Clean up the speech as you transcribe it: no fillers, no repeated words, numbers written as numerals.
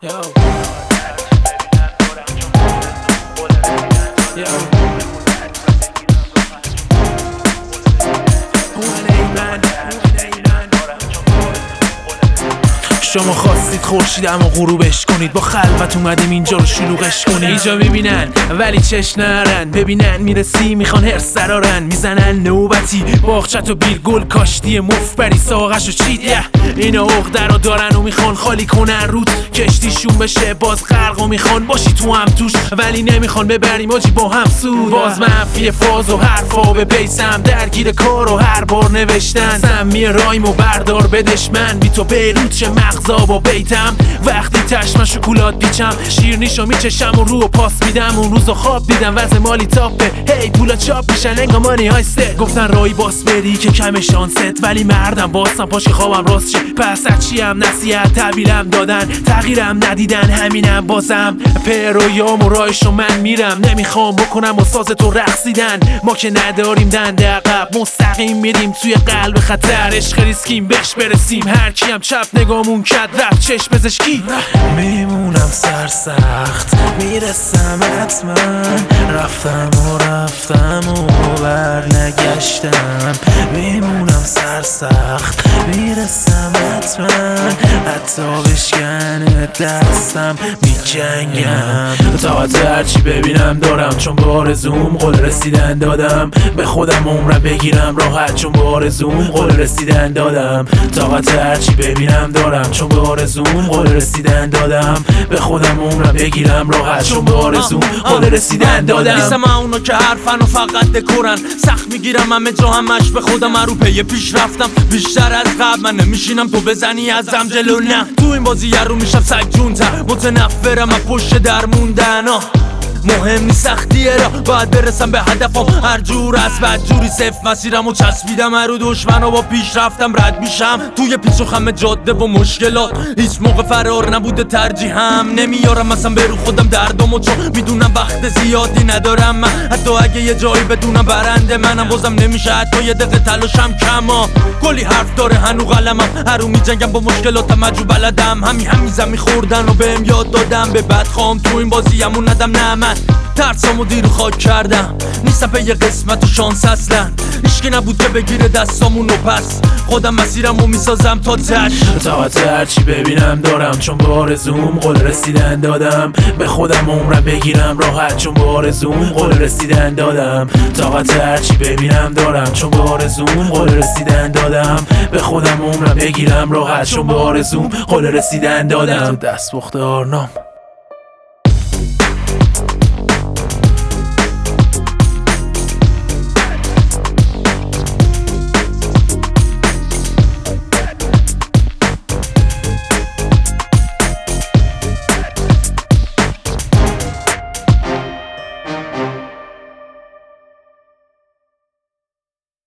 شما خواستید خورشیدمو غروبش کنید، با خلوت اومدیم اینجا رو شلوغش کنید. اینجا میبینن ولی چش نرن، ببینن میرسی میخوان هرس درارن، میزنن نوبتی باغچت و بیل گل کاشتی مفبری ساقش و چیده. اینا عقده رو دارن و میخوان خالی کنن رود کشتیشون بشه باز غرق و میخوان باشی تو هم توش، ولی نمیخوان ببریم آجی با هم سود. باز منفی فاز و حرفا به بیسم درگیر کار و هر بار نوشتن سمی رایمو بردار بدش من بی تو بیروت چه مغزا با بیتم. وقتی تشمن شکولات بیچم شیرنیشو میچشم و رو پاس میدم. اون روزو خواب دیدم وضع مالی تاپه، هی پولا چاپ میشن انگا مانی های سه. گفتن رای باس بری که کم شانست، ولی مردم باستم پاش که خوابم راست شه. پس چیم نصیحت تحویلم دادن تغییرم ندیدن همینم بازم پرویام و رایشو من میرم. نمیخوام بکنم و ساز تو رقصیدن، ما که نداریم دنده عقب مستقیم میریم توی قلب خطر. عشق ریسکیم بهش برسیم هر کیم چپ نگامون کد رفت چشم پزشکی. میمونم سرسخت میرسم حتما، رفتم و برنگشتم. میمونم سرسخت میرسم حتما، حتی بشکنه دستم میجنگم. طاقت هرچی ببینم دارم چون به آرزوم قول رسیدن دادم. به خودم عمرم بگیرم راحت چون به آرزوم قول رسیدن دادم. طاقت هرچی ببینم دارم چون به آرزوم قول رسیدن دادم. به خودم عمرم بگیرم راحت چون به آرزوم قول رسیدن دادم. نیستم اونا که حرفن و فقط دکورن، سخت میگیرم همه جا همش به خودم رو پی پیش رفتم بیشتر از قبل. من نمیشینم تو بزنی ازم جلو نه، تو این بازی رو میشم سگجونتر. متنفرم از پشت در موندن مهم نیست سختیه را باید برسم به هدفم هر جور از بدجوری صفر مسیرم و چسبیدم رو دشمن و با پیش رفتم رد میشم توی پیچ و خم جاده و مشکلات. هیچ موقع فرار نبوده ترجیحم، نمیارم مثلا برو خودم دردمو چون میدونم وقت زیادی ندارم. من حتی اگه یه جایی بدونم برنده منم بازم نمیشه حتی یه دقیقه تلاشم کما. کلی حرف داره هنو قلمم هرو میجنگم با مشکلاتم عجو بلدم. همیزم میخوردن و بهم یاد دادم به بد خوام تو این بازیمون ندم نه. من ترسامو دیر خاک کردم نیستم به یه قسمت و شانس اصلا. هیچکی نبود که بگیره دستامونو پس خودم مسیرمو میسازم تا تش. طاقت هرچی ببینم دارم چون به آرزوم قول رسیدن دادم. به خودم عمرم بگیرم راحت چون به آرزوم قول رسیدن دادم. طاقت هرچی ببینم دارم چون به آرزوم قول رسیدن دادم. به خودم عمرم بگیرم راحت چون به آرزوم قول رسیدن دادم. دست بخت آرنام